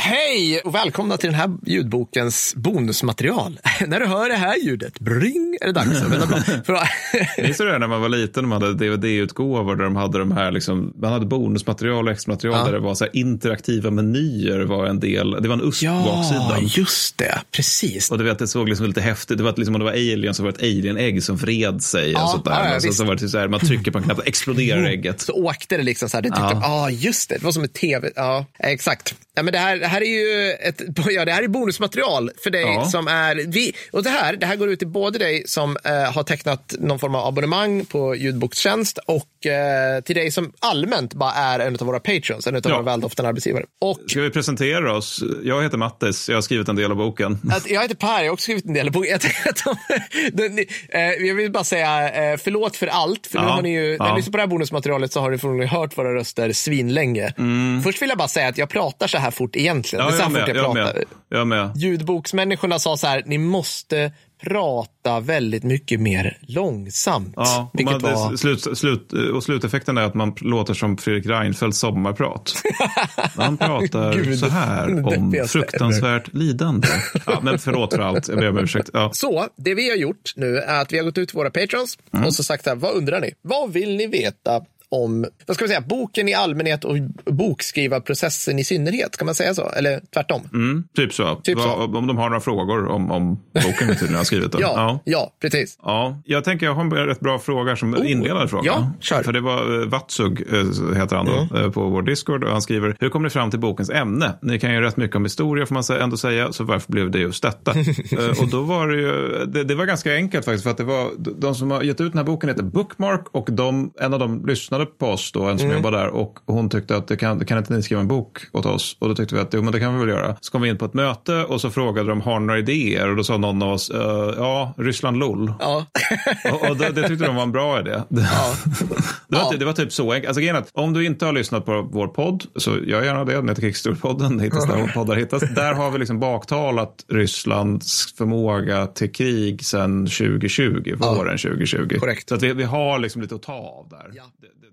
Hej och välkomna till den här ljudbokens bonusmaterial. När du hör det här ljudet, bring, är det dags. Minns du det när man var liten, man hade DVD-utgåvor där de hade de här liksom, man hade bonusmaterial och extramaterial där det var så här interaktiva menyer var en del, det var en USP på baksidan. Ja, just det, precis. Och du vet, det såg liksom lite häftigt, det var liksom om det var alien så var det ett alien-ägg som vred sig och sånt där. Så var det så här, man trycker på en knapp och exploderar ägget. Så åkte det liksom så här, det tyckte just det var som ett tv, exakt. Ja, men det här är ju det här är bonusmaterial för dig som är och det här går ut till både dig som har tecknat någon form av abonnemang på ljudbokstjänst och till dig som allmänt bara är en av våra patrons, en av våra väldoftande arbetsgivare. Och ska vi presentera oss? Jag heter Mattis, jag har skrivit en del av boken. Jag heter Per, jag har också skrivit en del av boken. Jag vill bara säga förlåt för allt, för nu har ni ju, när ni lyssnar på det här bonusmaterialet så har ni förmodligen hört våra röster svinlänge. Först vill jag bara säga att jag pratar så här fort egentligen. Det är så här fort jag pratar. Jag med. Ljudboksmänniskorna sa så här, ni måste prata väldigt mycket mer långsamt. Ja, sluteffekten är att man låter som Fredrik Reinfeldts sommarprat. Han pratar så här om fruktansvärt lidande. Ja, men förlåt för allt, jag ber om ursäkt. Ja. Så, det vi har gjort nu är att vi har gått ut till våra patrons och så sagt så här, vad undrar ni? Vad vill ni veta om, vad ska vi säga, boken i allmänhet och bokskrivarprocessen i synnerhet, kan man säga så? Eller tvärtom? Typ så. Om de har några frågor om boken vi tydligen har skrivit. Ja, precis. Ja, jag tänker jag har en rätt bra fråga som inledande fråga. Ja, kör. För det var Vatsug, heter han då, på vår Discord, och han skriver, hur kom ni fram till bokens ämne? Ni kan ju rätt mycket om historia får man ändå säga, så varför blev det just detta? Och då var det ju, det var ganska enkelt faktiskt, för att det var, de som har gett ut den här boken heter Bookmark, och en av dem lyssnade på oss då, en som jobbar där, och hon tyckte att det kan inte ni skriva en bok åt oss, och då tyckte vi att men det kan vi väl göra. Så kom vi in på ett möte och så frågade de, har några idéer, och då sa någon av oss Ryssland LOL. Ja. och det tyckte de var en bra idé. Det var typ så enkelt. Alltså, om du inte har lyssnat på vår podd, så gör gärna det. Den heter Kickstarter-podden, hittas där poddar hittas. Där har vi liksom baktalat Rysslands förmåga till krig sedan 2020, våren 2020. Korrekt. Så att vi har liksom lite att ta av där. Ja.